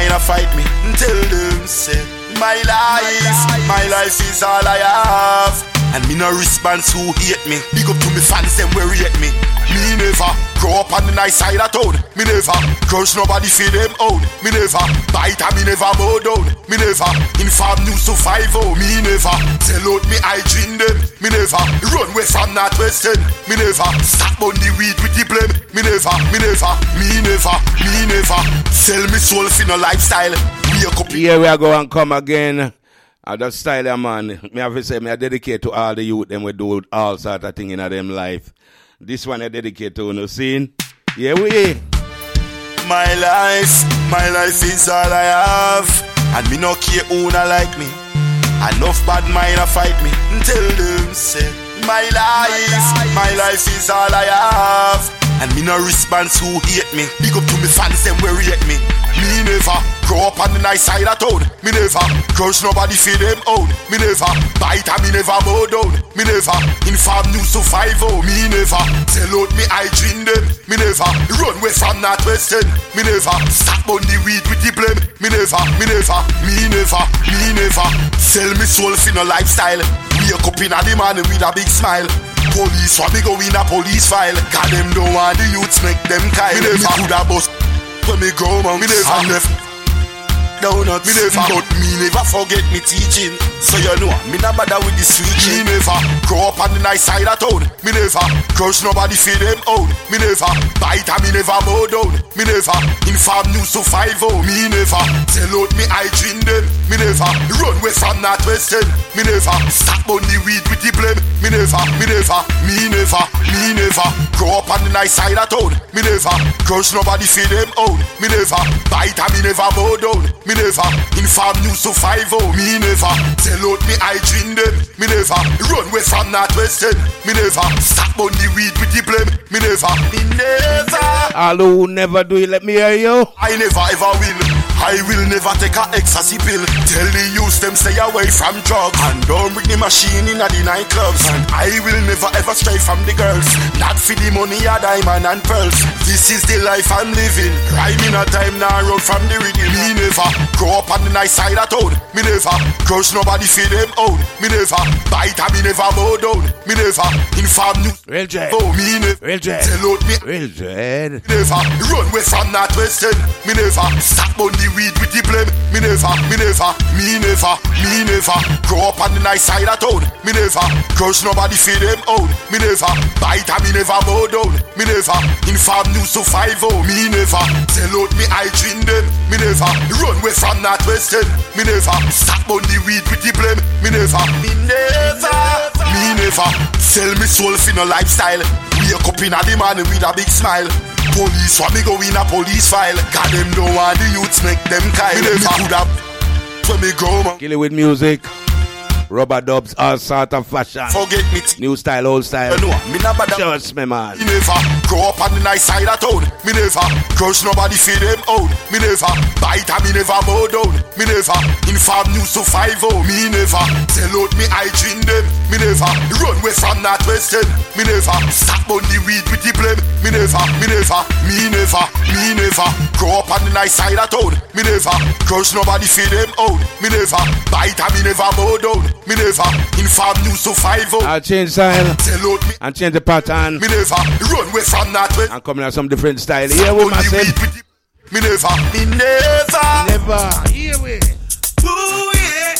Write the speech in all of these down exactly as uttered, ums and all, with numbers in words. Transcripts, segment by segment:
mind a fight me. Tell them say my life, my life is all I have. And me no response who hate me. Big up to me fans them where rate me. Me never grow up on the nice side of town. Me never crush nobody for them own. Me never bite and me never bow down. Me never inform news to five oh. Me never tell out me I dream them. Me never run away from Northwest End. Me never stop on the weed with the blame. Me never, me never, me never, me never sell me soul for no lifestyle. Here we are going to come again. Uh, that style of man, me have to say, me I dedicate to all the youth, them we do all sort of thing in them life. This one I dedicate to, no scene. Yeah, we. My life, my life is all I have. And me no care who not like me. Enough bad mind a fight me. Tell them say, my life, my life is all I have. And me no response who hate me. Big up to me fans them where rate me. Me never grow up on the nice side of town. Me never crush nobody for them own. Me never bite and me never bow down. Me never inform news to five oh. Me never tell out me I dream them. Me never run away from Northwest End. Me never stop on the weed with the blame. Me never, me never, me never, me never sell me soul for no lifestyle. Wake up in a the man with a big smile. Police want me go in a police file. Cause them don't want the youths make them kyle. Me never could have bust when me grow man. Me never left donuts. Me never but me never forget me teaching. So you know me not bother with the switching. Me never grow up on the nice side of town. Me never crush nobody for them own. Me never bite and me never bow down. Me never inform news to five oh. Me never tell out me I dream them. Me never run away from Northwest End. Me never stop on the weed with the blame. Me never, me never, me never, me never grow up on the nice side of town. Me never crush nobody for them own. Me never bite and me never bow down. Me never inform news to five oh. Me never tell out me I dream them. Me never run away from Northwest End. Me never stop on the weed with the blame. Me never, me never. All who never do it, let me hear you. I never ever will. I will never take a ecstasy pill. Tell the youths them stay away from drugs. And don't bring the machine in at the nightclubs. And I will never ever stray from the girls. Not for the money or diamond and pearls. This is the life I'm living. Rhyming a time now run from the rhythm. Me never grow up on the nice side of town. Me never crush nobody for them own. Me never bite and me never bow down. Me never inform news. Real dread. Oh, me never Real dread. tell out me. Real dread. Me never run away from Northwest End. Me never stop on the weed with the blame. Me never, me never, me never, me never grow up on the nice side of town. Me never crush nobody for them own. Me never bite and me never bow down. Me never inform news to five oh. Me never tell out me I dream them. Me never run away from Northwest End. Me never stop on the weed with the blame. Me never, me never, me never sell me soul for no lifestyle. Wake up in a the man with a big smile. Police want me go in a police file. Cause them don't want the youths make them kyle. Me never could have when me grow man. Kill it with music. Rubber dubs, all sort of fashion. Forget me t- New style, old style. You know, me never Just me man. Me never grow up on the nice side of town. Me never crush nobody for them own. Me never bite and me never bow down. Me never inform news to five oh. Me never tell out me I dream them. Me never run away from Northwest End. Me never stop on the weed with the blame. Me never, me never, me never, me never grow up on the nice side of town. Me never crush nobody for them own. Me never bite and me never bow down. Me never inform news to five oh. I'll change style tell out me and change the pattern. Me never run away from Northwest and coming out some different style. Here we must say. Me never, me never, never. Here we. Oh yeah,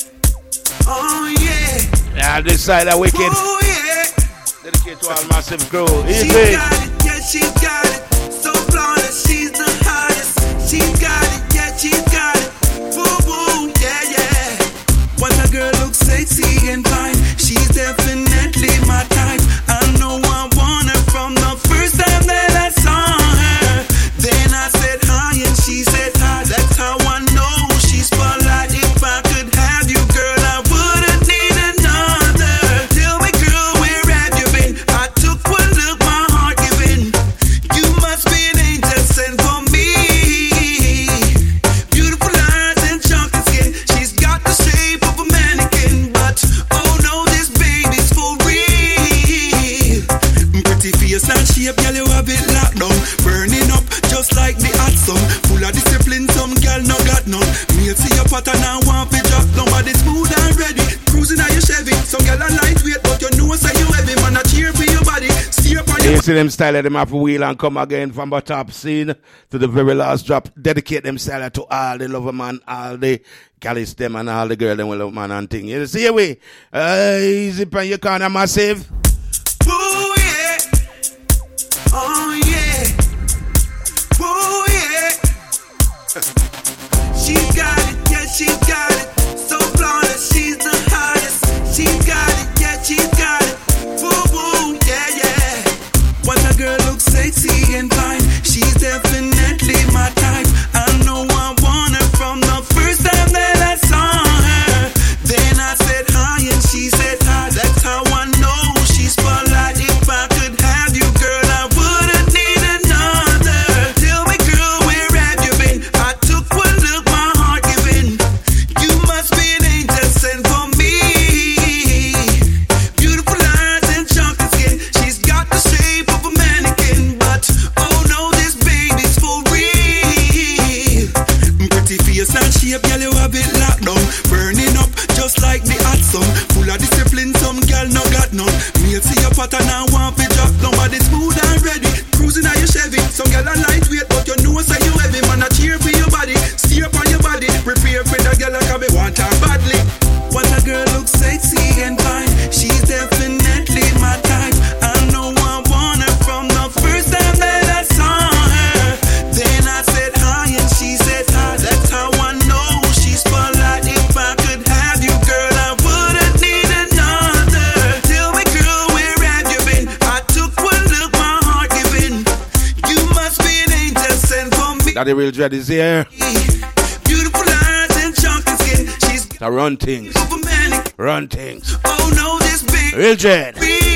oh yeah. Yeah, this side of wicked. Oh yeah. Dedicate to all massive crew. She Easy. got it, yeah, she got it. So flawless, she's the hottest. She got it, yeah, she got it. Woo woo, yeah, yeah. When a girl looks sexy and fine, she's definitely my type. I know I want her from the first time that I saw her. Then I said hi and she said hi. That's how I know she's polite. If I could have you, girl, I wouldn't need another. Tell me, girl, where have you been? I took one look, my heart giving. You must be an angel sent for me. girl no got none. Me see your pattern and want to drop. Nobody smooth and ready. Cruising on your Chevy. Some girl are lightweight, but you know say you heavy. Man, I cheer for your body. Steer for your. You see them style of them off wheel and come again from the top scene to the very last drop. Dedicate them style to all the lover man, all the Callis them and all the girl them will love man and thing. You see we uh, easy pan your corner massive. Oh yeah. Oh yeah. Oh yeah. She's got it, yeah, she's got it. So flawless, she's the hottest. She's got it, yeah, she's got it. Woo woo, yeah, yeah. When a girl looks sexy and fine, she's definitely my type. I know I want her from the first time that I saw her. Then I said hi and she said hi. That's how I know she's polite. If I could have you, girl, I wouldn't need another. Tell me, girl, where have you been? I took one look, my heart giving. You must be an angel sent for me. Beautiful eyes and chocolate skin. She's got the shape of a mannequin, but oh no, this baby's for real. Pretty face and shape, girl, you have it locked down. Burning up just like the hot sun. Full of discipline, some girl no got none. Me see your pattern and want to drop. Nobody smooth and ready. Cruising on your Chevy. Some girl are lightweight, but you know say you heavy. Man, I cheer for your body. Steer on your body. Prepare for the girl like me want her badly. When a girl looks sexy and fine, she's definitely my type. I know I want her from the first time that I saw her. Then I said hi and she said hi. That's how I know she's polite. If I could have you, girl, I wouldn't need another. Tell me, girl, where have you been? I took one look, my heart giving. You must be an angel sent for me. That the real dread is here. Beautiful eyes and chocolate skin. She's To run things. over manic. Run things. Oh no, this big Real dread.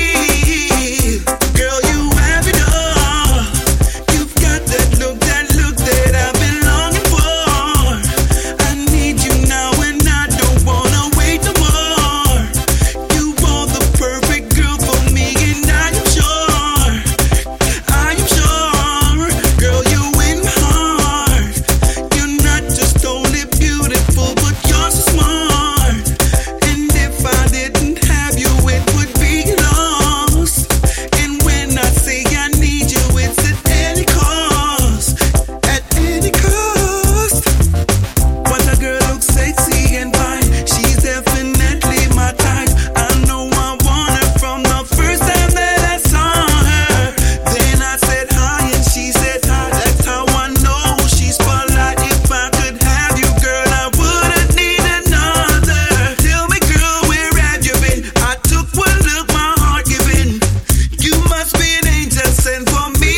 real. Girl, you have it all. You've got that look, that look that I've been longing for. I need you now and I don't wanna wait no more. You are the perfect girl for me and I am sure. I am sure. Girl, you in my heart. You're not just only beautiful, but you're so smart. And if I didn't have you, it would be lost. And when I say I need you, it's at any cost. At any cost. When a girl looks sexy and fine, she's definitely my type. I know I want her from the first time that I saw her. Then I said hi and she said hi. That's how I know she's polite. If I could have you, girl, I wouldn't need another. Tell me, girl, where have you been? I took one look, my heart giving. You must be an angel sent for me.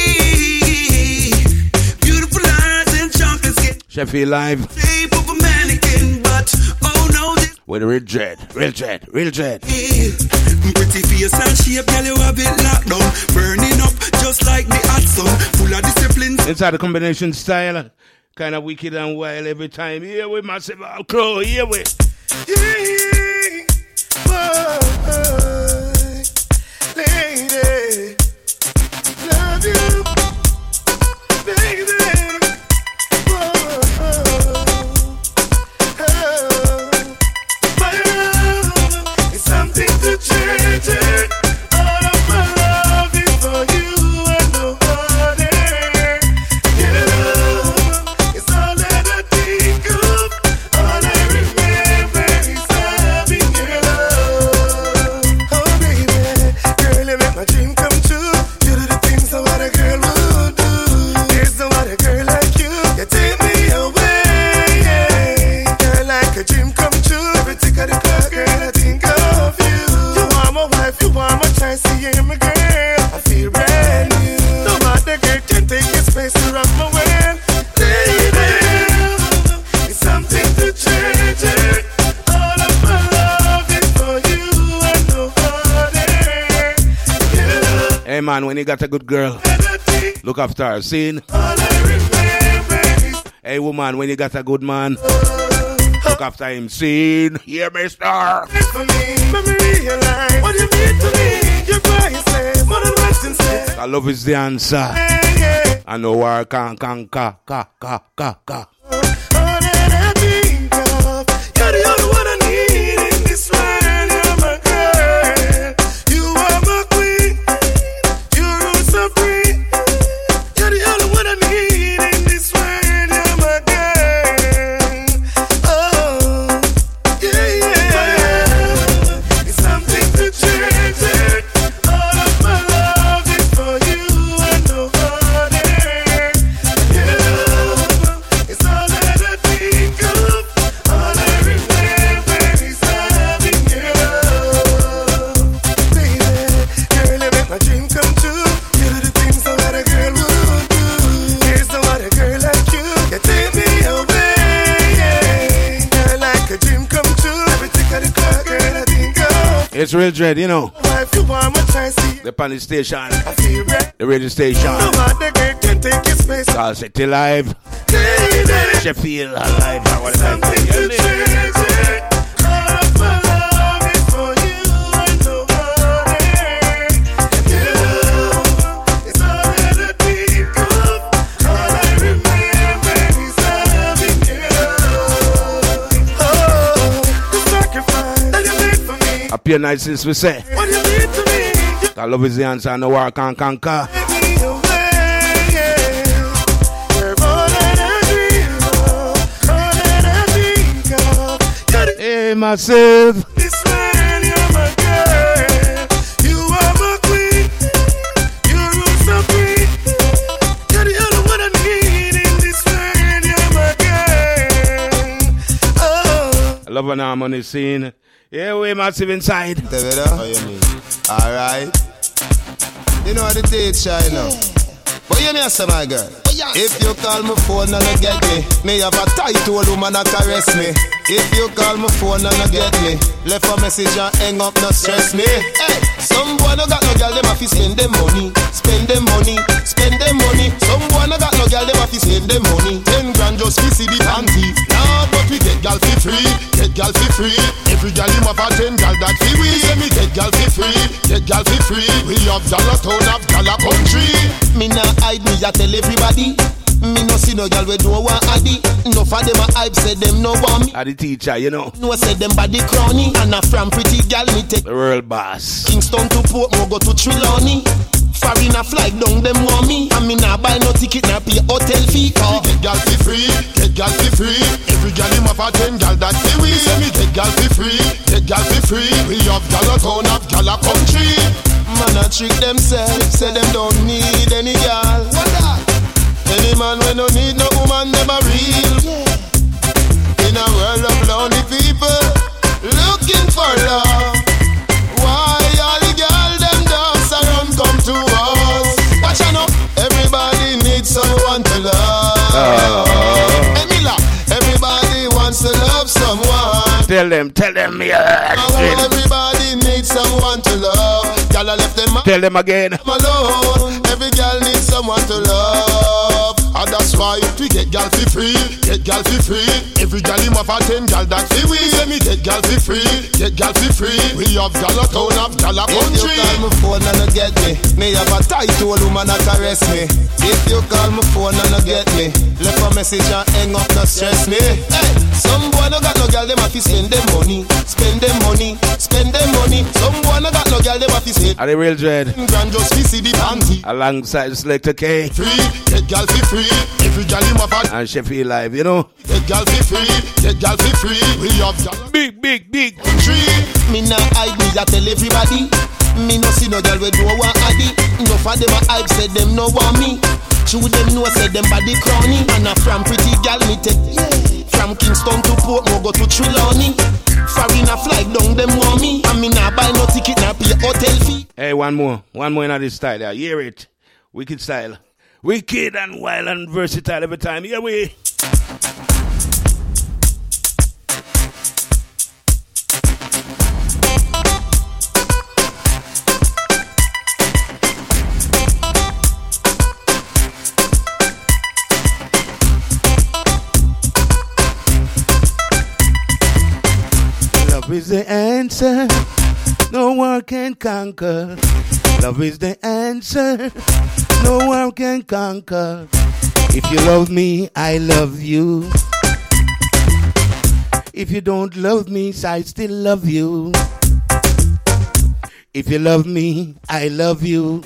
Beautiful eyes and chocolate skin. Sheffield Live Shape of a mannequin, but oh no, this with real dread. Real dread. Real dread. is pretty face and shape, girl, you have it locked down. Burning up just like the hot sun. Full of discipline. Inside the combination style. Kind of wicked and wild every time. Here we massive all crow. Here we. Yeah, boy, lady, love you, baby. Whoa, oh, my love is something to change it. All of my love is for you and no other. Your love is all that I think of. All I remember is having your love. Oh baby, girl, you make my dream come true. You do the things that what a girl would do. There's no other girl like you. You take me away. Girl, like a dream come true. Every tick of the clock, girl, I think of you. You are my wife, you are my choice. You hear me, girl, I feel brand new. No other girl can take your space to rock my world. Lady, it's something to change it. All of my love is for you and no other. You Hey man, when you got a good girl, energy. look after her. Seen? All I remember is Hey woman, when you got a good man, look after him. Seen? Here, mister. for me. Let me realize what you mean to me. Your voice more than words can say. I love is the answer. Yeah, yeah. I know where can can ka ka ka ka ka. All It's real dread, you know. If you want my chance, see, The panny station, I feel ready. the radio station. No matter they can take your space. Call City Live, Baby, Sheffield Live, or whatever. something to change it. All of my love is for you and nobody. You, it's all that I think of. All I remember is loving you. Oh, the sacrifice that you made for me. Appear night since we say. What you did to me, you That love is the answer, no war can conquer. gave me away, yeah. You're all that I dream of, all that I think of. You're the Hey, massive. this man, you're my girl. You are my queen. You rule supreme. You're the only one I need in this world. You're my girl. Oh, Love and harmony scene. Yeah, we massive inside. How you mean? Alright. You know how the teach I know. But you know some my girl. If you call my phone and you get me, me have a title woman that caress me. If you call my phone and you get me, left a message and hang up, not stress me. Hey, some boy no got no girl, them have to spend them money, spend them money, spend them money. Some boy no got no girl, them have to spend them money. Ten grand just to see the panty. Nah, but we get girl for free, get girl for free. Every girl him have a ten girl that fi we. Say me get girl for free, get girl for free. We have dollar town, have dollar country. Me nah hide me, I tell everybody. Me no see no girl we don't want addy. No for them a hype, say them no want me. Are the teacher, you know. No say them body crony. And a from pretty girl me take The world boss. Kingston to Portmore, go to Trelawney. Foreign a flight down, them want me. And me nah buy no ticket, nah pay hotel fee. Oh. Get girl for free, get girl for free. Every girl him have a ten girl that fi we. Say me get girl for free, get girl for free. We have dollar town, have dollar country. Man a trick themselves, say them don't need any girl. What that? Any man when no need no woman never real. In a world of lonely people looking for love. Why all the girls them dance around come to us? Watch out now, everybody needs someone to love. Oh. Emila, everybody wants to love someone. Tell them, tell them, yeah. Oh, everybody needs someone to love. Girl, I left them Tell them again. alone. Every girl needs someone to love. And that's why we get girl for free, get girl for free. Every girl him have a ten girl that fi we. Say me get girl for free, get girl for free. We have dollar town, have dollar country. If you call my phone and you get me, me have a title woman that caress me. If you call my phone and you get me, left a message and hang up, not stress me. Hey, some boy no got no girl, them have to spend them money, spend them money, spend them money. Some boy no got no girl, them have to spend Are the real dread? grand just to see the panty. Alongside Selector K Free, get girl for free. Every girl him have a and Sheffield Live, you know. get girl for free, get girl for free. We have dollar Big, big, big. country. Me nah hide me, I tell everybody. Me no see no girl we don't want addy. No for them a hype, say them no want me. True them know say them body crony. And a from pretty girl me take from Kingston to Portmore, go to Trelawney. Foreign a flight down, them want me. And me nah buy no ticket, nah pay hotel fee. Hey, one more. One more in this style there. Hear it. Wicked style. Wicked and wild and versatile every time. Here we. Love is the answer. No one can conquer. Love is the answer. No one can conquer. If you love me, I love you. If you don't love me, I still love you. If you love me, I love you.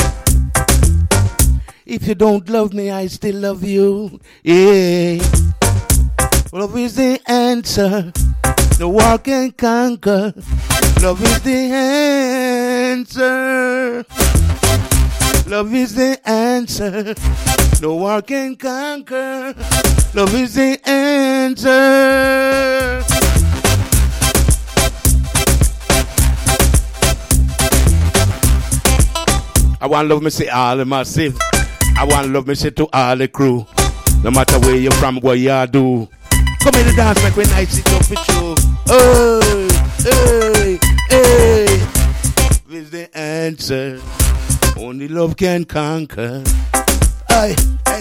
If you don't love me, I still love you. Yeah. Love is the answer. No one can conquer. Love is the answer. Love is the answer. No one can conquer. Love is the answer. I want love me say all the massive. I want love me say to all the crew. No matter where you're from, what you do. Come in the dance like when I sit up with you. Hey, hey, Hey, is the answer. Only love can conquer. Aye, aye.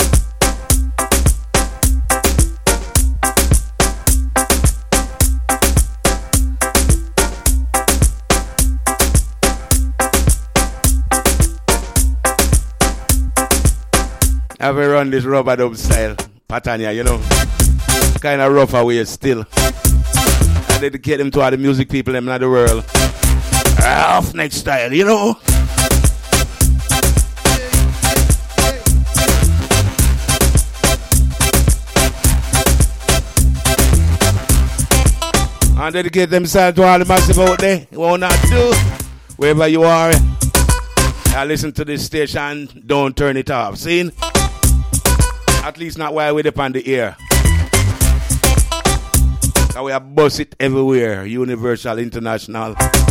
Have we run this rubber dub style pattern, you know? Kind of rough away still. I dedicate them to all the music people in the world. Rough neck style, you know? And dedicate themselves to all the massive out there. You won't not do. Wherever you are, I listen to this station, don't turn it off. See? At least not while we're up on the air. So we have bust it everywhere. Universal, international.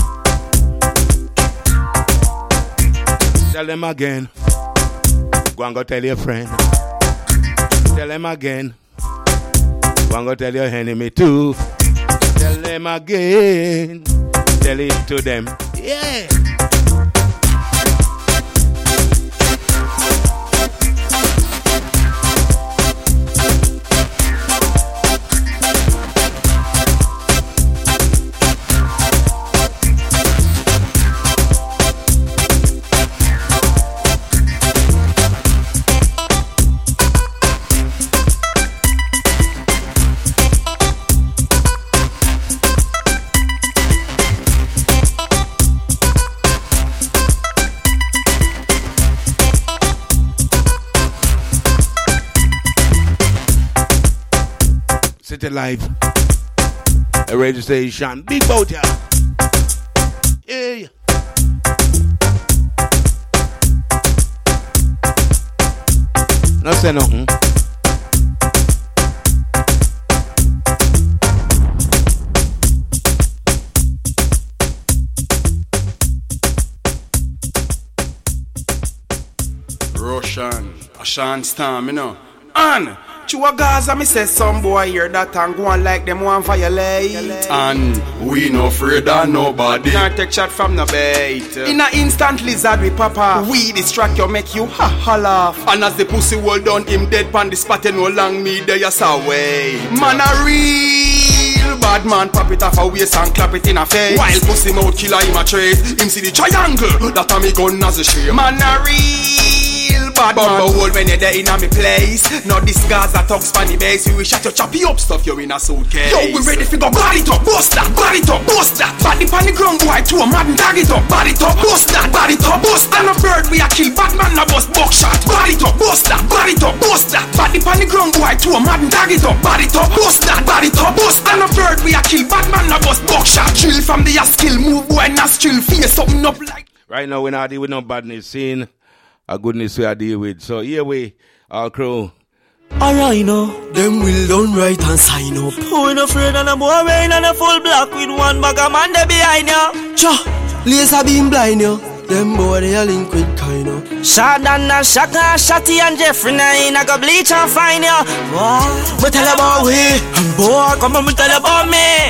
Tell them again. Go and go tell your friend. Tell them again. Go and go tell your enemy too. Tell them again. Tell it to them. Yeah. City Life, a radio station, big boat ya. Yeah. No say nothing. Russian, Ashan Stam, you know. And Chua Gaza, me say some boy here that and go on like them want violate. And we no afraid of nobody. Not take shot from the bait. In a instant lizard we pop off. We distract you, make you ha ha laugh. And as the pussy hold down him dead pan the spot, you no long me there you saw wait. Man a real bad man, pop it off a waist and clap it in a face. While pussy mouth killer him a trace. Him see the triangle, that a me gun as a shame. Man a real bad man, hold when you're there in a me place. Not this Gaza talks funny base. We shut your choppy up stuff you in a suitcase. Yo, we ready to go body top, bust that, body top, bust that. Body pan the ground boy to a mad and tag it up. Body top, bust that, body top, bust that. And a bird we a kill Batman a bust buckshot. Body top, bust that, body top, bust that. Body pan the ground boy to a mad and tag it up. Body top, bust that, body top, bust. And a bird we a kill Batman a bust buckshot. Chill from the skill, move boy nostril, face something up like. Right now we're not dealing with no badness scene. A goodness we are deal with. So here we, our crew. Alright now, them will done right and sign up. Who ain't afraid and a boy rain and a full black with one bag of man there behind you. Cha, laser beam blind you. Them boy they a link with kind of. Shadan and Shaka, Shotty and Jeffrey nine. I go bleach and find you. What? Me tell about we. Boy, come on me tell about me.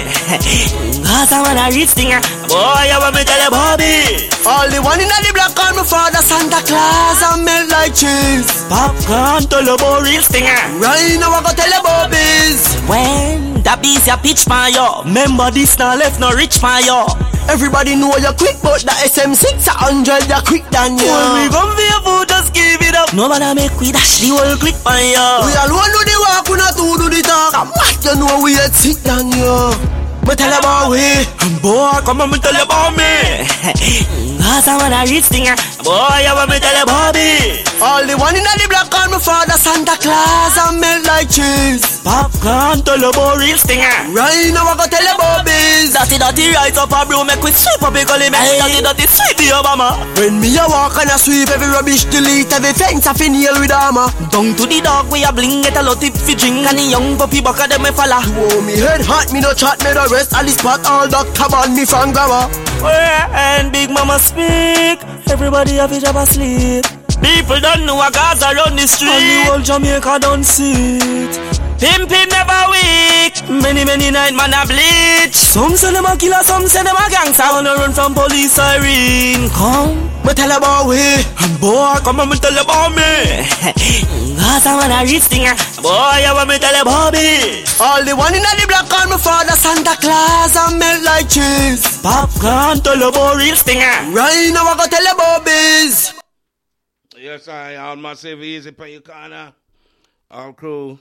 Gaza man a rich thing. Boy, you want me tell about me. All the one in the black on my father Santa Claus and melt like cheese. Popcorn tell about real stinger. Right now I go tell about biz. When that bees ya pitch for you. Remember this now left no rich for you. Everybody know you quick, but the S M six a hundred you quick than you. When we come for your food, just give it up. Nobody make we dash the whole click for you. We alone do the walk, we not do the talk. And what you know we had sick than you. Me tell about we. Boy, come on, me tell about me. Gaza man a rich thing. Boy, you want me tell about me. All the one in the black on my father Santa Claus and melt like cheese. Popcorn tell about real stinger. Right now I go tell about biz. Dirty dirty right up a bro, make we sweep up a gully. Make dirty dirty sweep the Obama. When me a walk and a sweep, every rubbish delete, every fence a finial with armor. Down to the dog we a bling, get a lot if fi drink. And the young puppy buck a them me falla. Oh, me head hot, me no chat, me no rest. All this spot, all doctor ban me from grabber. When Big Mama speak, everybody have it up asleep. People don't know a Gaza run the street. And the whole Jamaica don't see it. Pimpin' never weak. Many, many night man a bleach. Some say them a killer, some say them a gangster. Wanna run from police siren. Come, me tell about we. And boy, come on, me tell about me. Cause I wanna reach thing. Boy, I want me tell about me. All the one in the block call me father Santa Claus and melt like cheese. Popcorn tell about real stinger. Right now I go tell about biz. Yes, I all massive easy for your corner. All crew.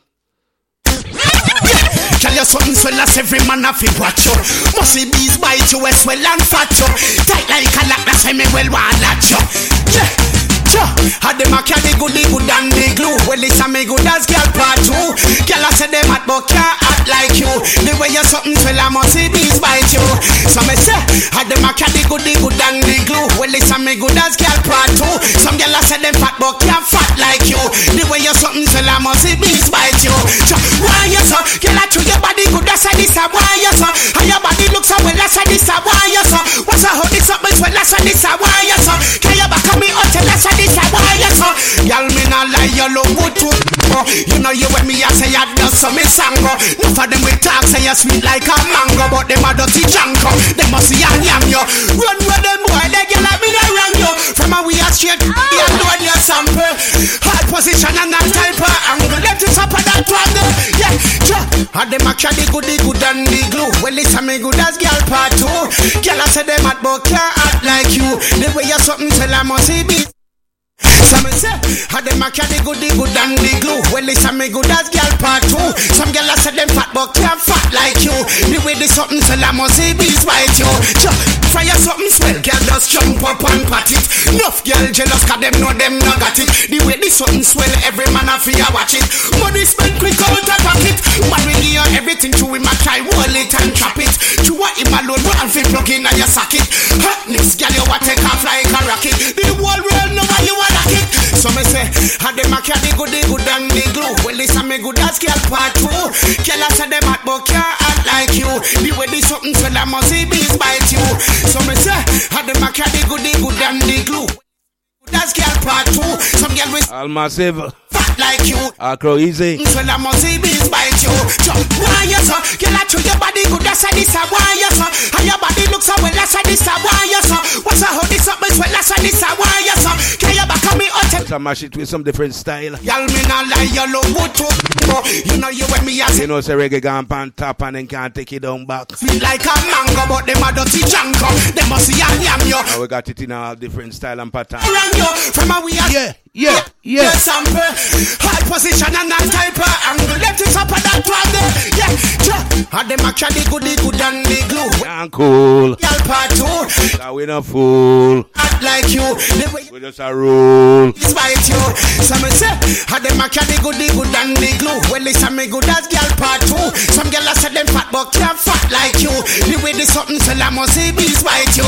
Tell you something swell as every man have to watch you. Musty bees bite you as well and fat you. Tight like a lock, that's why me well want that you. Yeah, yeah. Had them a carry goodie good and the glue. Well it's a me good as girl part two. Girl I say them at but can't act like you. The way you something swell a musty bees bite you. So me say, had them a carry goodie good and the glue. Well it's a me good as girl part two. Some girl I say them fat but can't fat like you. The way you something swell a musty bees bite you. So, why you so? Girl I treat your body good, that's why this a why you so. And your body looks so well, that's why this a why you so. What's a hold this up, well, that's why this a why you so. Can you back on me out, that's why this a why you so. Y'all me not lie, you look good too. You know you when me I say you do some me sango. Enough of them we talk say you sweet like a mango, but them a dirty janko. They must see and yam you. Run with them boy, they get like me they run you. From a we are straight, you know your sample. Hard position and that type of angle. Let it up on that one, yeah. Had them a carry goodie good and the glue. Well it's a me good as girl part two. Girl I say them at but can't act like you. The way you something tell I must see be. Some say, had them a carry goodie good and the glue. Well it's a me good as girl part two. Some girl I say them fat but can't fat like you. The way they something tell I must see bees bite you. Fire something swell, girl just jump up and pat it. Enough girl jealous cause them know them not got it. The way this something swell, every man a fear watch it. Money spent quick out of pocket. But we give you everything to him a try roll it and chop it. To what him alone run fi plug in your socket. Hotness girl you a take off like a rocket. The whole world know why you a like it. So me say, had them a carry goodie good and the glue. Well it's a me good as girl part two. Girl I say them at but can't act like you. The way this something swell I must see bees bite you. So me say, had them a carry goodie good and the glue. That's girl part two. Some girl with all massive fat like you. I'll grow easy. Swell I must see bees bite you. So why you so? Girl I treat your body good. That's why this a why you so. And your body looks so well. That's why this a why you so. What's a hold this up? Well that's why this a why you so. Can you back on me out? I mash it with some different style. Y'all me not lie. You look good too. You know you when me a say. You know say reggae gone pan top and then can't take it down back. Feel like a mango but them a dirty janko. They must see and yam you. Now we got it in all different style and pattern. From a we are yeah, yeah, yeah. yeah. Sample, high position and that type of angle. Left it up on that one there. Yeah, yeah. Had them a carry goodie good and the glue. And cool. Y'all part two. That we no fool. Act like you. The way we just a rule. It's bite you. Some say, had them a carry goodie good and the glue. Well, it's a me good as girl part two. Some girl I say them fat but can't fat like you. The way they something tell I must see bees bite you.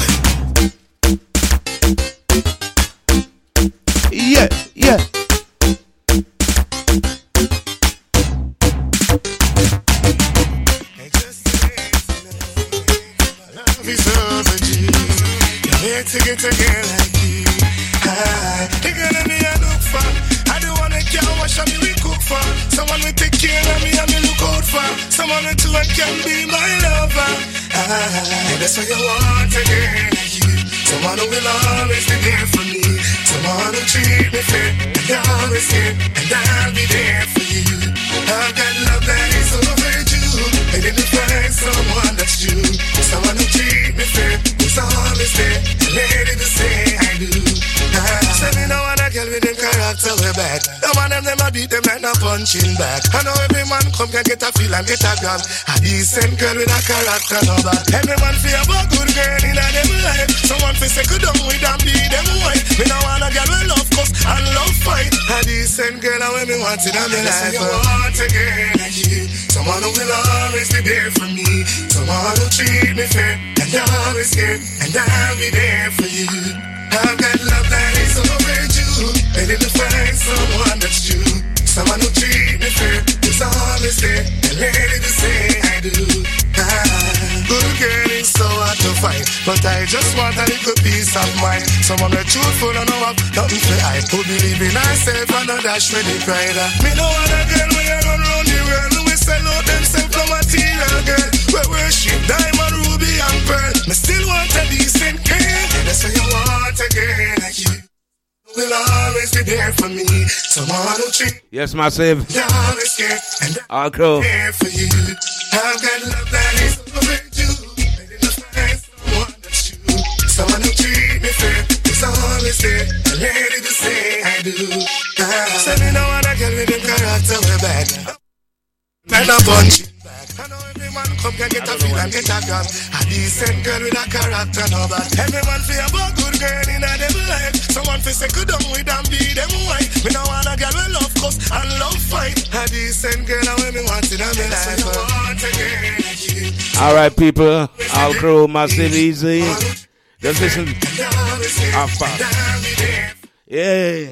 Yeah, yeah. To get a girl like you, I ain't gonna be a look for. I don't wanna care what shall we cook for. Someone will take care of me and me look out for. Someone that you can be my lover. I, that's what you want a girl like you. Someone who will always be there for me. Someone who treat me fair and always care, and I'll be there for you. I've got love that is overdue, and if you find someone that's true, someone who treat me fair, who's always there, and ready to say I do. Ah, say me no want a girl with them character way back. No man them them a beat them like no punching back. I know every man come can get a feel and get a gun. A decent girl with a character no bad. Every man feel about good girl in a them life. Someone feel say good down with them be them white. Me no want a girl with love cuss and love fight. A decent girl and when me want it in my life. You want a girl like you, someone who will always be there for me, someone who treat me fair and always care, and I'll be there for you. I've got love that is overdue, ready to find someone that's true, someone who treat me fair, who's always there, and ready to say I do. Ah, good girl is so hard to find, but I just want a little peace of mind. Someone that's truthful and know have nothing to hide, who believe in herself and not dash with the pride. Me know want a girl where you run round the world, who will sell out themselves for material Me still want a decent girl. That's what you want a girl like you. Will always be there for me. Someone who treat Yes, Massive. you always care. And All crew. I'm there for you. I've got love that is overdue. Ready to find someone that's you. Someone who treat me fair. Is always there. And ready to say I do. Ah. So me no wanna get with them character way back. And a bunch. I know every man come can get a feel and get a grab. A decent girl with a character no bad. Every man feel about good girl in a devil life. Someone feel say good down with them be them white. Me no want a girl with love cuss and love fight. A decent girl and when me want it in my life. Want a girl like you. All right, people. All crew, Massive, easy. Just listen. Have fun. Yeah.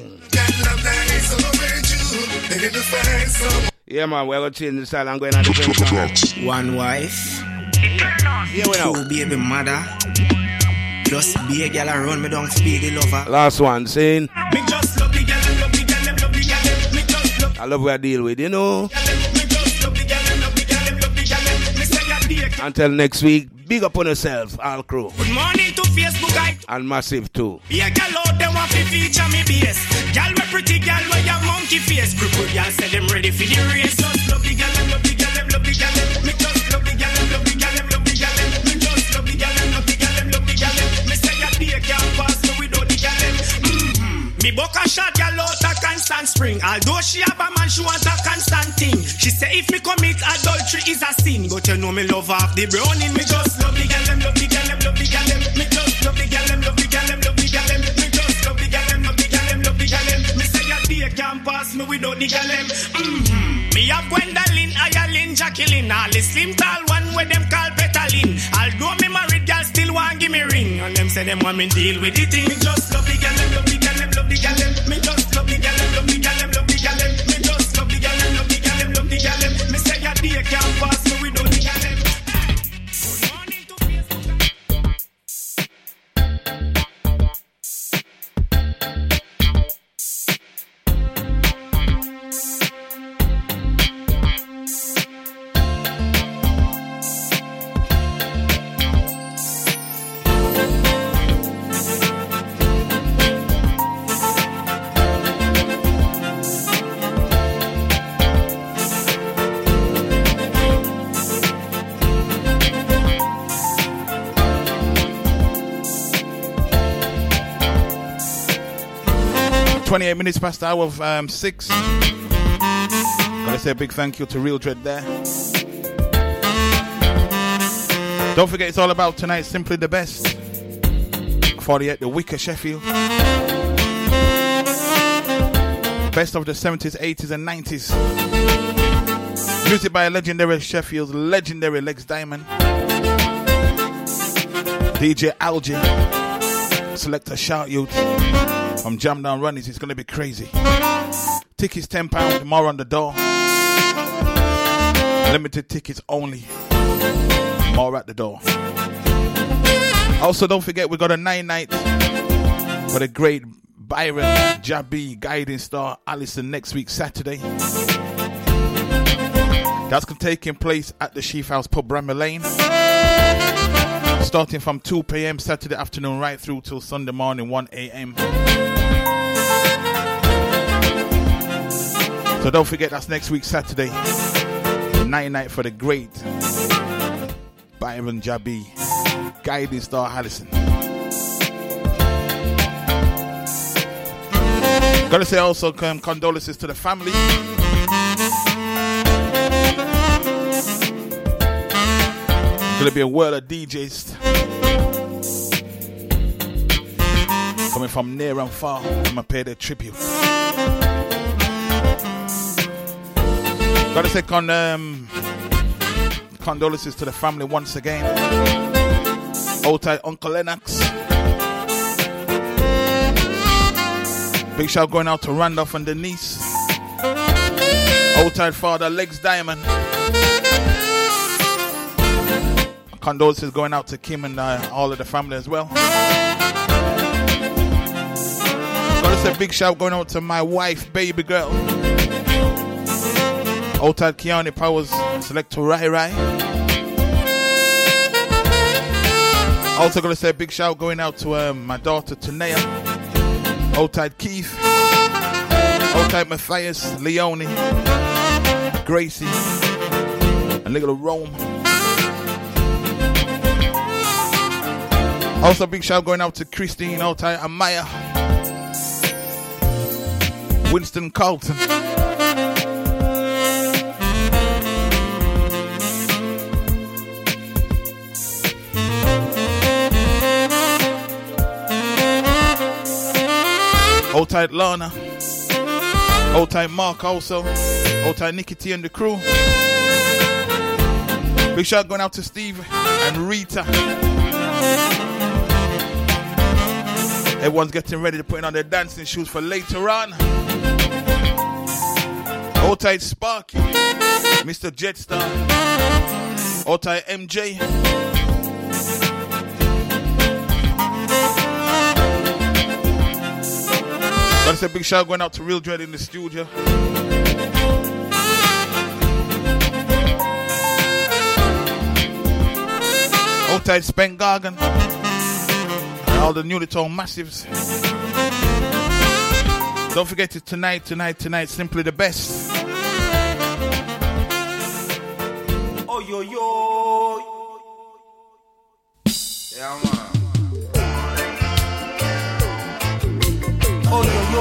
Yeah, man, we're going to change the style. I'm going to the One wife, Here we know. two baby mother, just be a girl and run me down to be the lover. Last one, saying. Me just love the girl, love the girl, love the girl. Me just love I love what I deal with, you know. me just love the girl, love the girl, love the girl. Me say I be a Until next week, big up on yourself, all crew. good morning to Facebook. I And Massive too. be a girl out them want to feature me base. Girl we pretty girl with your monkey face. Cripple girl say them ready for the race. Just love the girl, love the girl, love the girl. Me just love the girl, love the girl, love the girl. Me just love the girl, love the girl, love the girl. Me say a day can't pass me without the girl. Mm-hmm. Me book a shot girl out a constant spring. Although she have a man, she want a constant thing. She say if me commit adultery is a sin. But you know me love half the browning. Me just love the girl, love the girl, love the girl. Me just love the girl, love the girl, love the girl. Me just love the girl, love the girl, love the girl. Me say a day can't pass me without the girl. Mm-hmm. Me have Gwendolyn, Ayalin, Jacqueline. All the slim tall one where them call Petalin. Although me married girl still want give me ring. And them say them want me deal with the thing. Me just love the girl, love the girl, love the girl. Me just love the girl, love the girl, love the girl. Me just love the girl, love the girl, love the girl. Me say a day can't pass me without the girl. Good morning to Facebook. twenty-eight minutes past the hour of um, six. Gotta say a big thank you to Real Dread there. Don't forget, it's all about tonight, Simply the Best. forty-eight, The Wicker, Sheffield. Best of the seventies, eighties, and nineties. Music by a legendary Sheffield's legendary Lex Diamond. D J Algie. Selector Shout Youth. From Jam Down Runnies, it's going to be crazy. Tickets ten pounds, more on the door. Limited tickets only. More at the door. Also, don't forget, we got a nine night for the great Byron Jabi Guiding Star Allison next week, Saturday. That's taking place at the Sheaf House Pub, Brammer Lane. Starting from two p.m. Saturday afternoon right through till Sunday morning, one a.m. So don't forget, that's next week, Saturday. Night night for the great Byron Jabi, Guiding Star Allison. Gotta say also um, condolences to the family. Gonna be a world of D Js coming from near and far. I'm gonna pay their tribute. Gotta say con, um, condolences to the family once again. Old tight Uncle Lennox. Big shout going out to Randolph and Denise. Old tight father Legs Diamond. Condolences going out to Kim and uh, all of the family as well. Gotta say big shout going out to my wife, baby girl. Old tight Keone Powers, Selector Rai Rai. Also gonna say a big shout going out to um, my daughter Tanea, Old Tight Keith, Old Tight Matthias, Leone, Gracie, and little Rome. Also a big shout going out to Christine, Old Tight Amaya, Winston Carlton. Old Tight Lana, Old Tight Mark also, Old Tight Nikki T and the crew. Big shout going out to Steve and Rita. Everyone's getting ready to put on their dancing shoes for later on. Old Tight Sparky, Mister Jetstar, Old Tight M J. Gotta say a big shout going out to Real Dread in the studio. Old Tight Spen Gargan. And all the newly told massives. Don't forget it tonight, tonight, tonight, simply the best. Oh yo yo. Yeah man. Oh, yo, yo.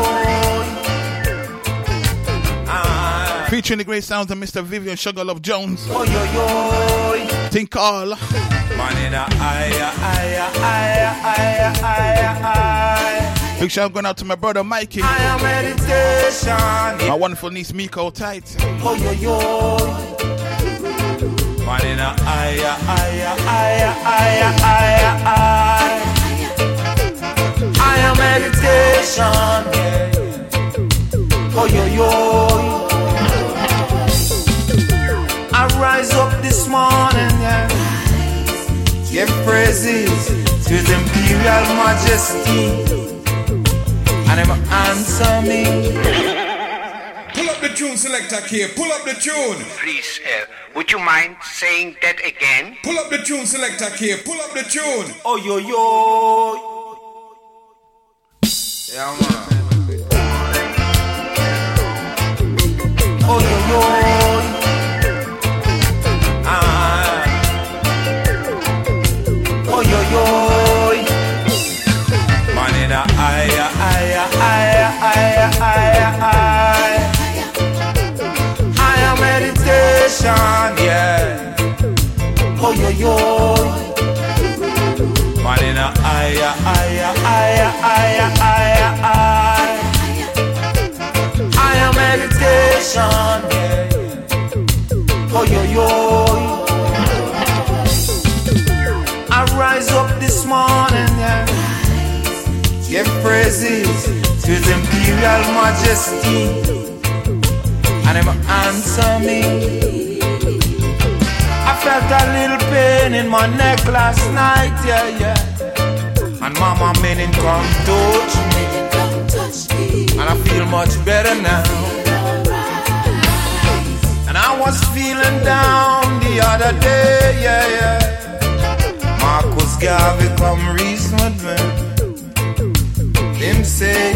Ah. Featuring the great sounds of Mister Vivian Sugar Love Jones. Oh, yo, yo. Think all. Man in a aya, aya, aya, aya, aya, aya. Big shout going out to my brother Mikey. I am meditation. My wonderful niece Miko Tight. Oh, yo, yo. Man in a aya, aya, aya, aya, aya, aya. I am meditation, yeah. Oh yo yo. I rise up this morning, yeah. Give praises to His Imperial Majesty, and Him answer me. Pull up the tune, selector here. Pull up the tune. Please, uh, would you mind saying that again? Pull up the tune, selector here. Pull up the tune. Oh yo yo. Yeah, man. Oh, yo, yo. Ah. Oh, yo, yo. Man in a aya, aya, aya, aya, aya, aya. I am meditation, yeah. Oh, yo, yo. Man in a aya, aya, aya, aya, aya, aya. I am meditation, yeah. Oh yo yo. I rise up this morning, yeah. Give praises to His Imperial Majesty, and Him answer me. I felt a little pain in my neck last night, yeah, yeah. And Mama Menin come touch me, and I feel much better now. And I was feeling down the other day, yeah, yeah. Marcus Garvey come reason with me. Him say,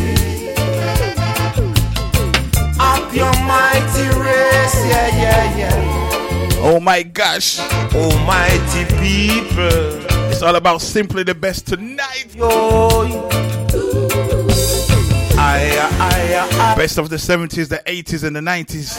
up your mighty race, yeah, yeah, yeah. Oh my gosh. Almighty people. It's all about simply the best tonight. Yo. Aya, aya, aya. Best of the seventies, the eighties, and the nineties.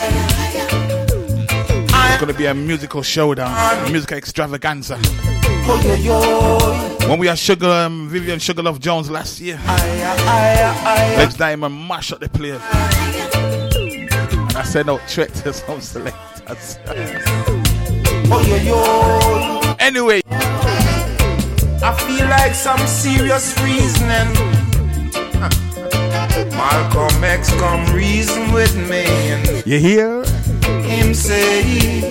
It's gonna be a musical showdown, a musical extravaganza. Oh, yo, yo. When we had Sugar, um, Vivian Sugar Love Jones last year, Aya, aya, aya. Lex Diamond mash up the players. And I said no threat to some selectors. Oh, yo, yo. Anyway, I feel like some serious reasoning. Malcolm X come reason with me, and you hear him say,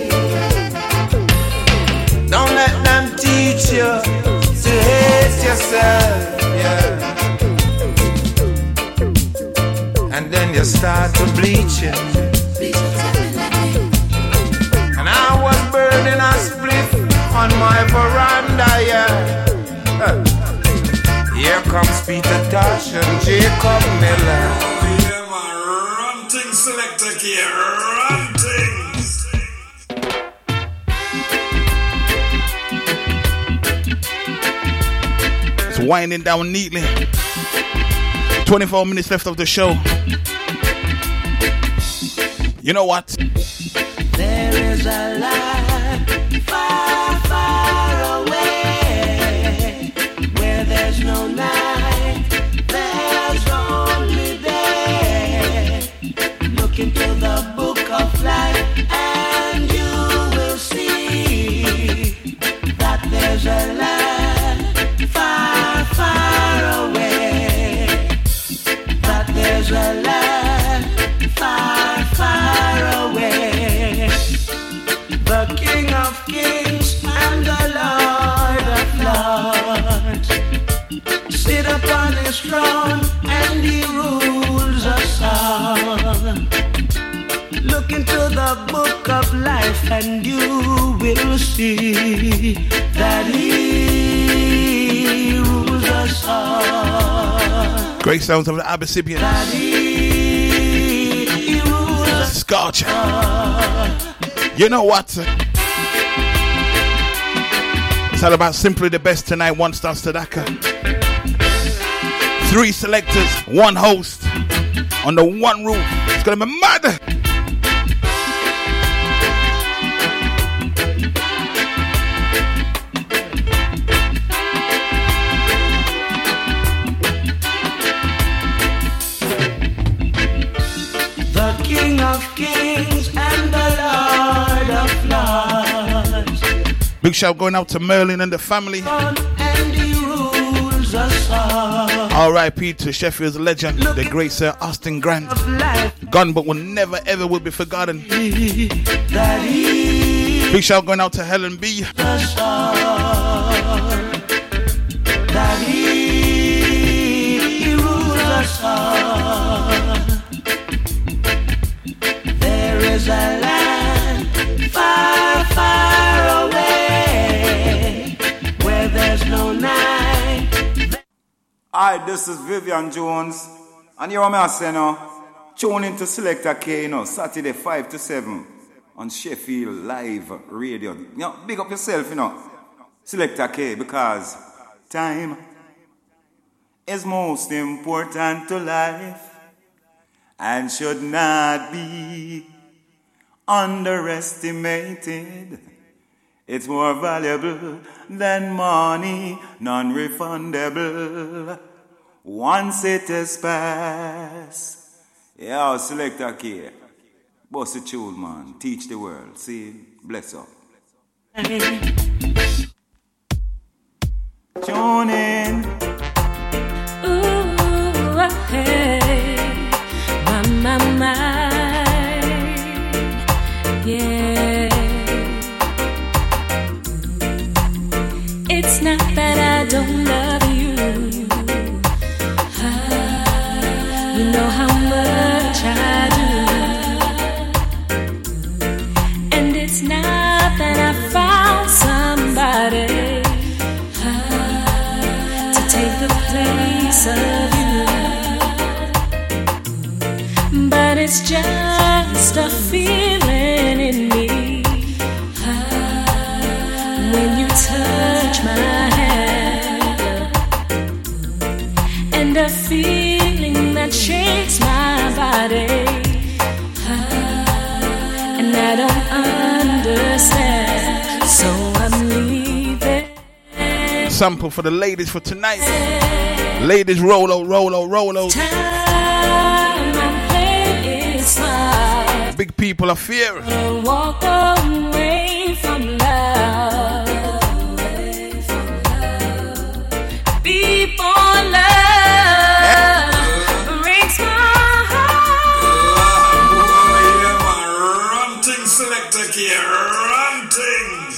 don't let them teach you to hate yourself, yeah. And then you start to bleach it. And I was burning a spliff on my veranda, yeah. comes Peter Tosh and Jacob Miller. Yeah, man, run things selector here, run things. It's winding down neatly. twenty-four minutes left of the show. You know what? There is a land far, far away, where there's no night, there's only day. Look into the book of life and you will see that there's a land far, far away, that there's a land far, far away. The King of Kings and the Lord of Lords sit upon his throne and he rules us all. Look into the book of life and you will see that he rules us all. Great sounds of the Abyssinians. That he, he rules us Scotch. all. You know what? It's all about simply the best tonight. One star Sadaka. Three selectors, one host, under one roof. It's gonna be mad. The King of Kings and the Lord of Lords. Big shout going out to Merlin and the family. And he rules us all. R I P to Sheffield's legend, the great Sir Austin Grant. Gone but will never ever will be forgotten. That he Big shout going out to Helen B. us all. That he, he rules us all. There is a land far, far away, where there's no night. Hi, this is Vivian Jones, and you're my say now, tune into Selector K, you know, Saturday five to seven on Sheffield Live Radio. You know, big up yourself, you know, Selector K, because time is most important to life and should not be underestimated. It's more valuable than money, non-refundable. Once it is passed. Yeah, Selector K. Boss the tune, man. Teach the world. See? Bless up. Tune in. Ooh, hey, my, my, my, yeah. It's not that I don't love you. Ah, you know how much I do. And it's not that I found somebody ah, to take the place of you. But it's just a feeling in me ah, when you touch my hand, and a feeling that shakes my body, ah, and I don't understand, so I'm leaving. Sample for the ladies for tonight. Ladies, roll out, roll out, roll out. Time and place is Big people of fear. walk away from love. Before love breaks my heart. Oh, yeah, man, run things selector here, run things.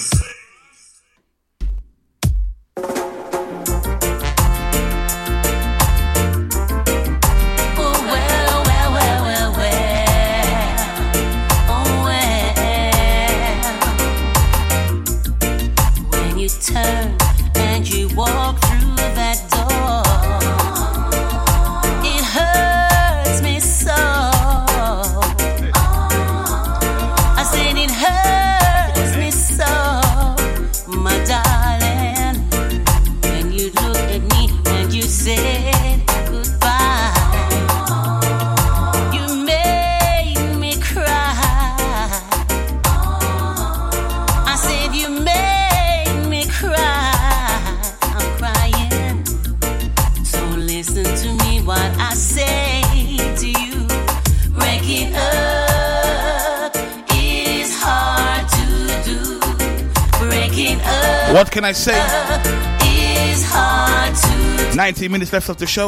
Oh well, well, well, well, well. Oh well. When you turn and you walk through that door, What can I say? Is hard to nineteen minutes left of the show.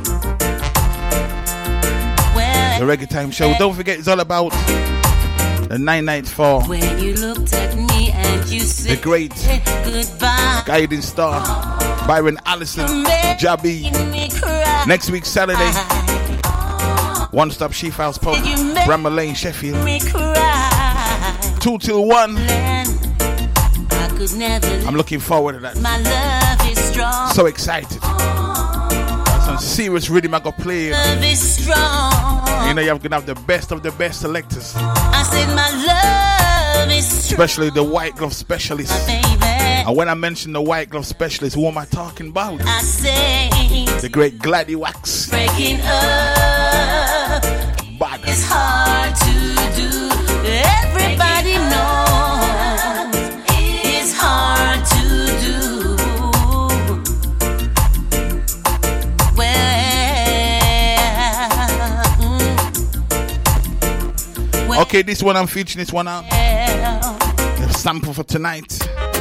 The Reggae Time Show. Don't forget, it's all about the nine ninety-four. When you looked at me and you said the great goodbye. guiding star, Byron Allison, Jabby. Next week, Saturday, One Stop She Files Pub, Bramall Lane, Sheffield. Two till one. I'm looking forward to that. My love is strong. So excited. Some serious rhythm I got playing. Love is strong. You know, you're gonna have the best of the best selectors. I said my love is strong. Especially the white glove specialists. And when I mention the white glove specialist, who am I talking about? I say the great Gladdy Wax. Breaking up Bad. It's hard to do. Everybody knows it's hard to do. Well, well okay, this one I'm featuring this one out. The sample for tonight.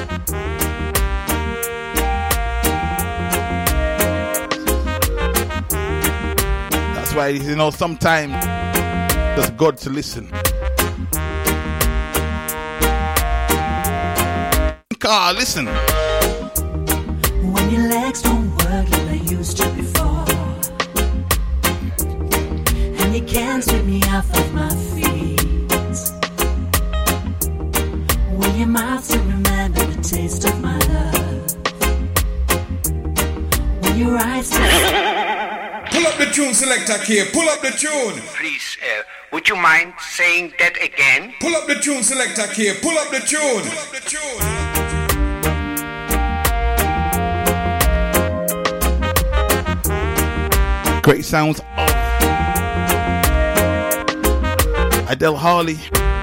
That's why, you know, sometimes it's good to listen. Car, listen. When your legs don't work like they used to before, and you can't sweep me off of my feet, when your mouth still remember the taste of my love, when your eyes still... Pull up the tune, Selector K. Pull up the tune. Please, uh, would you mind saying that again? Pull up the tune, Selector K. Pull up the tune. Pull up the tune. Great sounds of Adele Harley.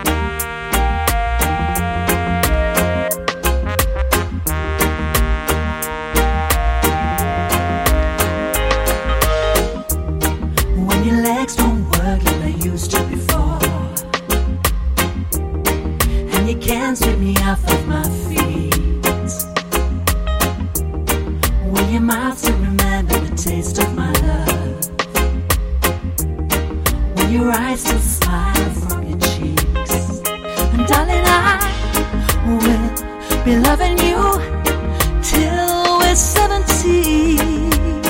When your legs don't work like they used to before, and you can't sweep me off of my feet, when your mouth still remember the taste of my love, when your eyes still smile from your cheeks, and darling, I will be loving you till we're seventeen.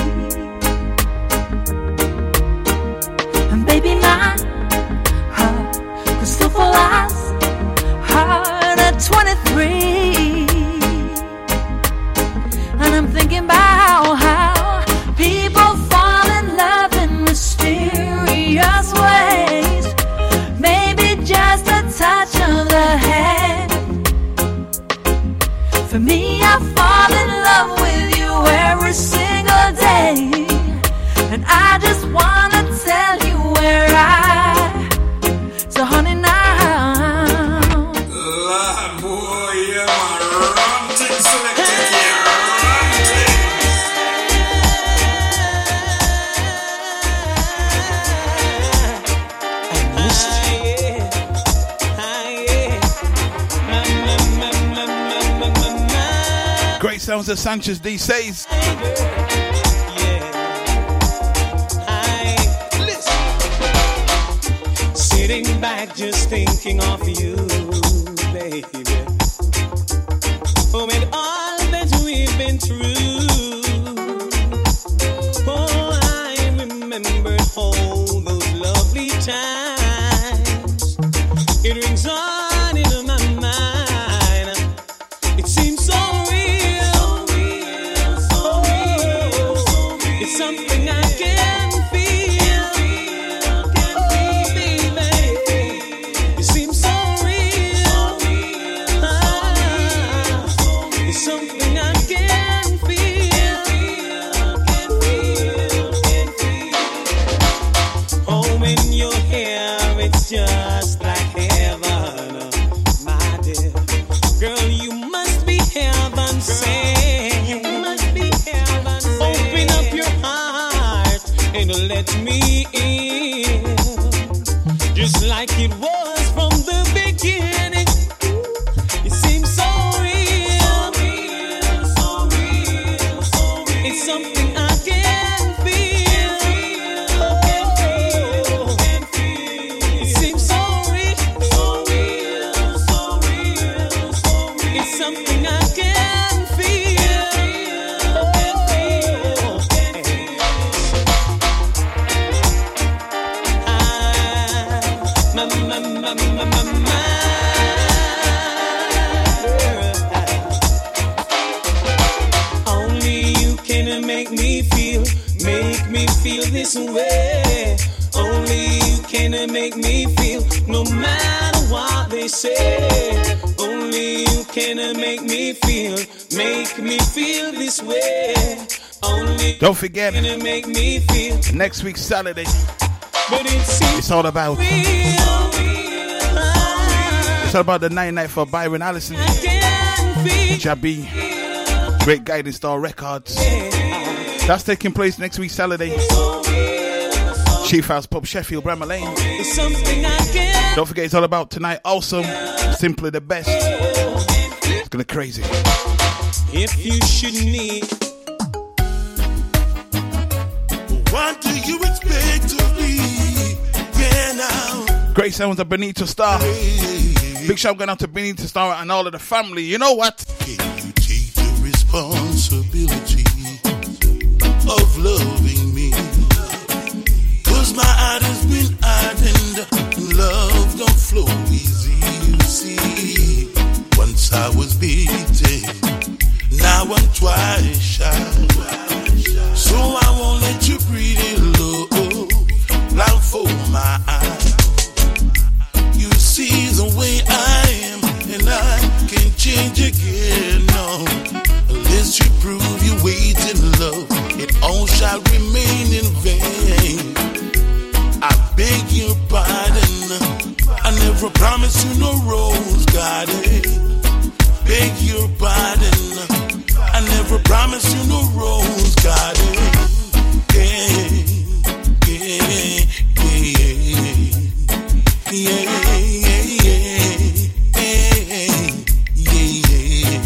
Baby, my heart could still fall as hard at twenty-three. And I'm thinking about how people fall in love in mysterious ways. Maybe just a touch of the hand. For me, I fall in love with you every single day. And I just wanna tell you where I, so honey now. La boy, yeah, my rum thing selected here. Great sounds of Sanchez D says. Sitting back just thinking of you, baby. Oh, and all that we've been through. Oh, I remember all those lovely times. It rings on into my mind. It seems so real, so real, so real, so real. It's something I can feel. Just like heaven, my dear girl, you must be heaven sent. You must be heaven sent. Open up your heart and let me in, just like it was from the beginning. It seems so real, so real, something I can feel. It seems so real, so real, so real, so real. It's something I can feel. I, my, my, my, my, my, my. Make me feel, make me feel this way. Only you can make me feel, no matter what they say. Only you can make me feel, make me feel this way. Only Don't forget, you can make me feel. Next week Saturday, but it seems it's all about real, it's all about the night night for Byron Allison, Jabi, Great Guiding Star Records. That's taking place next week, Saturday. Chief House Pub, Sheffield, Bramall Lane. Don't forget, it's all about tonight. Also, Simply the Best. It's gonna be crazy. If you should need, what do you expect to be? Yeah, now. Great sounds of Benito Star. Big shout going out to Benito Star and all of the family. You know what? Can you take the responsibility of loving me? Cause my heart has been hardened, love don't flow easy, you see. Once I was beaten, now I'm twice shy. So I won't let you breathe it low, blind for my eyes. You see the way I am, and I can't change again, no. Unless you prove you wait in love, it all shall remain in vain. I beg your pardon, I never promised you no rose garden. Beg your pardon, I never promised you no rose garden. Yeah, yeah, yeah, yeah, yeah, yeah,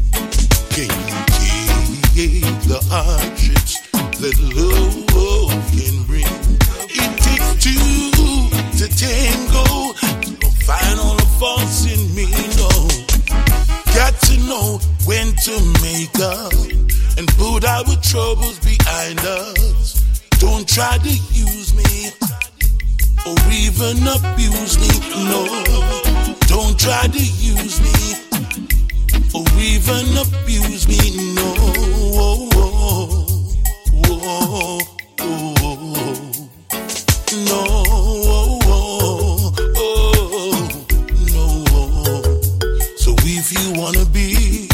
yeah. The hardships that love can bring. It takes two to tango. Don't find all the faults in me, no. Got to know when to make up and put our troubles behind us. Don't try to use me or even abuse me, no. Don't try to use me or even abuse me, no. Oh, oh, oh, oh, oh. No, oh, oh, no. So if you wanna be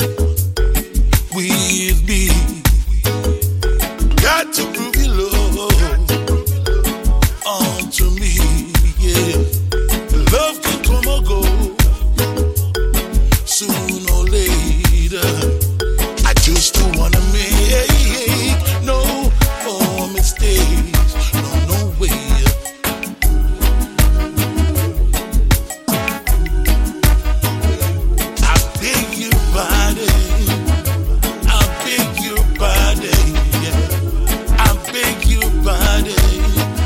with me, got to prove your love unto me, yeah. Love can come or go, soon or later. I just don't wanna make no more mistakes, no, no way. I beg your pardon, I beg your pardon, yeah. I beg your pardon.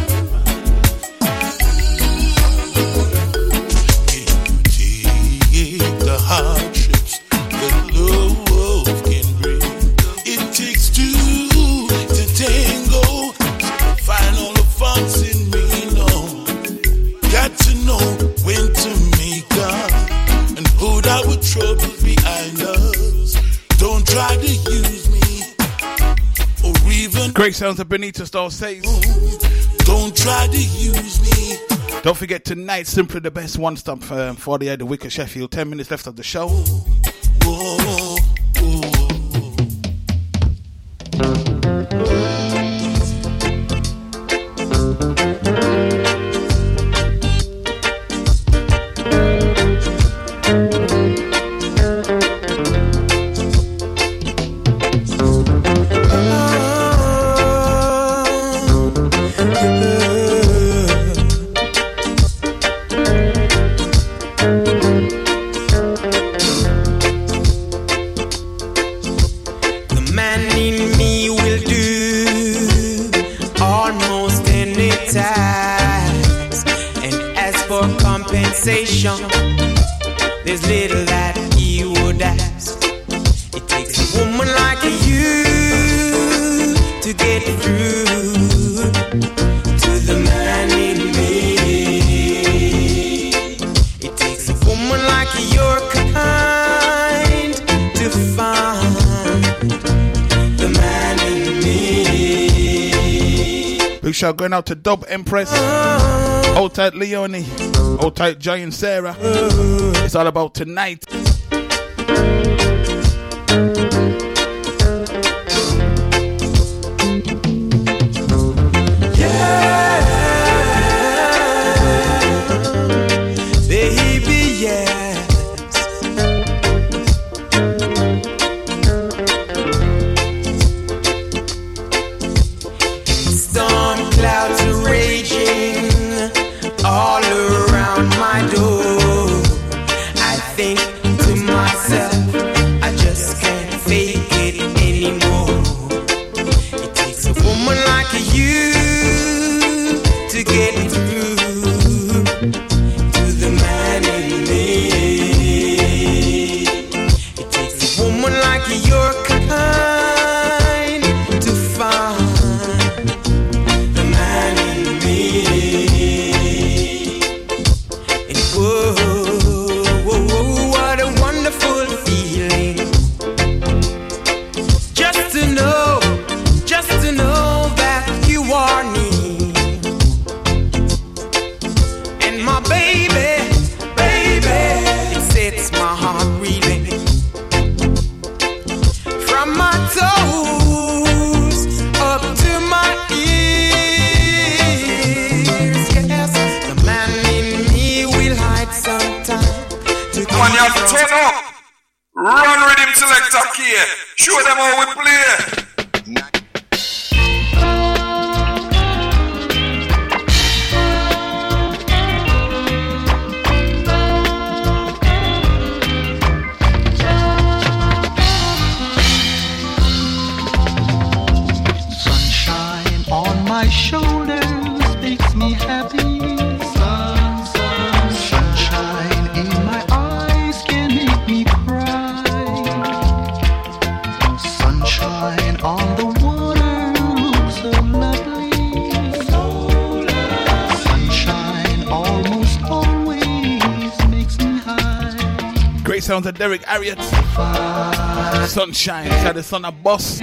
Take the hardships that love can bring. It takes two to tango. Find all the faults in me, no. Got to know when to make up and put our troubles behind us. Don't try to use me or even. Great sounds of Benito Star says. Don't try to use me. Don't forget tonight, Simply the Best one stop for forty-eight the Wicked Sheffield. Ten minutes left of the show. Whoa, whoa. shout going out to Dub Empress, Old Tight Leonie, Old Tight Giant Sarah. It's all about tonight. Sounds of Derek Harriott. Sunshine, is the son of Boss.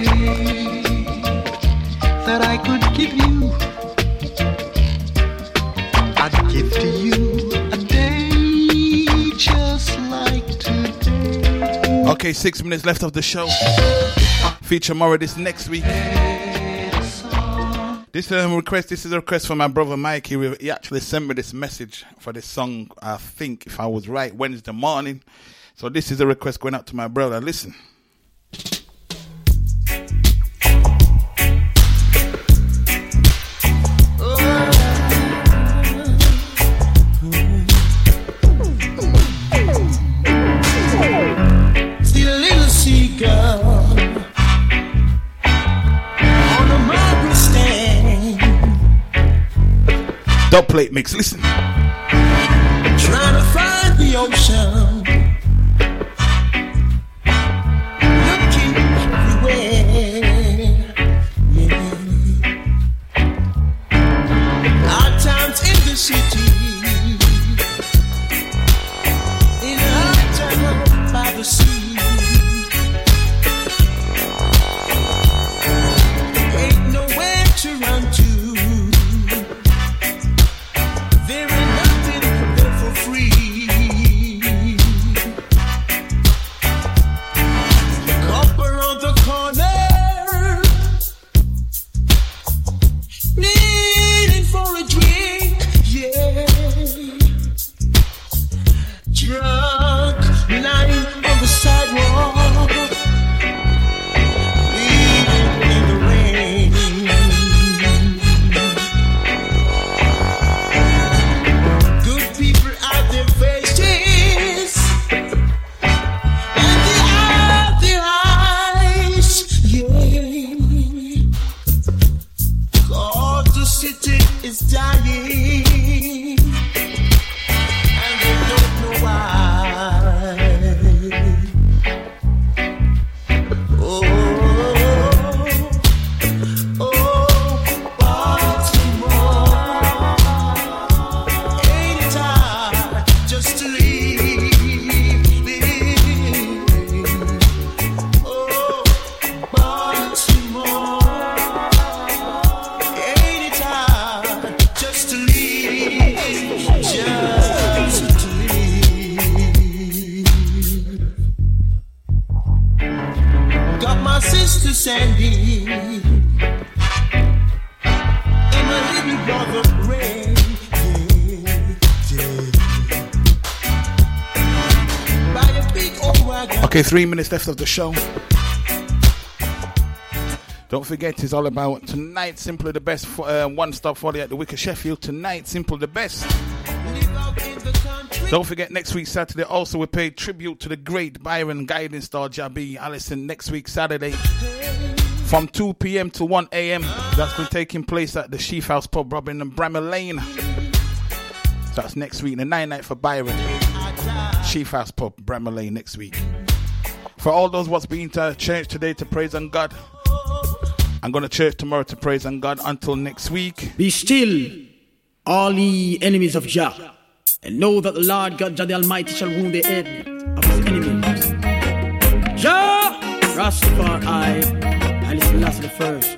That I could give you, I'd give to you a day just like today. Okay, six minutes left of the show. Feature more of this next week. This um, request, this is a request from my brother Mike. He, he actually sent me this message for this song, I think, if I was right, Wednesday morning. So this is a request going out to my brother. Listen. See a little seagull on a mountain stand. Dub plate mix, listen. Trying to find the ocean. City in a town by the sea, ain't nowhere to run to. There ain't nothing there for free. got my sister Sandy and my little brother Ray. Okay, three minutes left of the show. Don't forget, it's all about tonight, Simply the Best. For, uh, one stop for the at the Wicker Sheffield. Tonight, Simple the Best. Don't forget, next week, Saturday, also we pay tribute to the great Byron Guiding Star Jabi Allison next week, Saturday, from two p.m. to one a.m. That's been taking place at the Sheaf House Pub, Robin and Bramall Lane. So that's next week, the night night for Byron. Sheaf House Pub, Bramall Lane next week. For all those what's been to church today to praise on God, I'm going to church tomorrow to praise on God. Until next week. Be still, all ye enemies of Jah, and know that the Lord God, Jah the Almighty, shall wound the head of his enemies. Jah, Rastafari, Haile Selassie the first.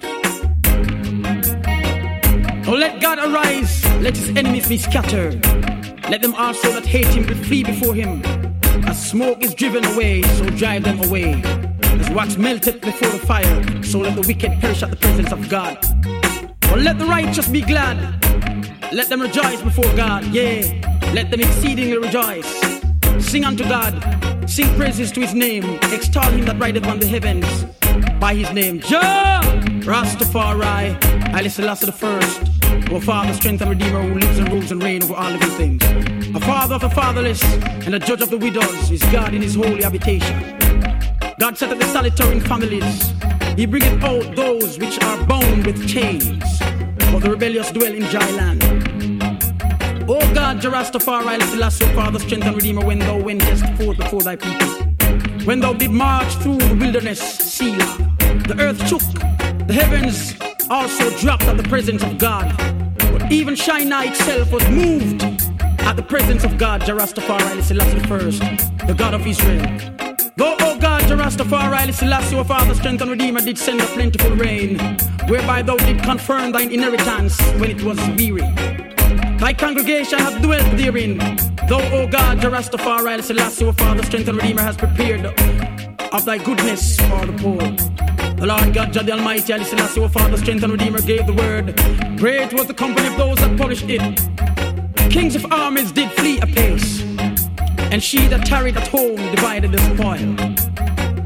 Oh, let God arise, let his enemies be scattered. Let them also that hate him flee before him. As smoke is driven away, so drive them away. As wax melted before the fire, so let the wicked perish at the presence of God. But let the righteous be glad. Let them rejoice before God, yea, let them exceedingly rejoice. Sing unto God, sing praises to his name, extol him that rideth on the heavens by his name. Jah, Rastafari, Haile Selassie the first, our Father, strength and Redeemer, who lives and rules and reigns over all living things. A father of the fatherless and a judge of the widows is God in his holy habitation. God set up the solitary in families. He bringeth out those which are bound with chains, but the rebellious dwell in dry land. O God, Jah Rastafari, Haile Selassie, Father, strength and Redeemer, when thou wentest forth before thy people, when thou did march through the wilderness, Selah, the earth shook, the heavens also dropped at the presence of God. But even Shinar itself was moved at the presence of God, Jah Rastafari, Haile Selassie the first, the God of Israel. Though, O God, Jah Rastafari, Haile Selassie, our Father, strength and Redeemer, did send a plentiful rain, whereby thou did confirm thine inheritance when it was weary. Thy congregation hath dwelt therein. Though, O God, Jah Rastafari, Haile Selassie, our Father, strength and Redeemer, has prepared of thy goodness for the poor. The Lord God, Jah the Almighty, Haile Selassie, our Father, strength and Redeemer, gave the word. Great was the company of those that published it. Kings of armies did flee apace, and she that tarried at home divided the spoil.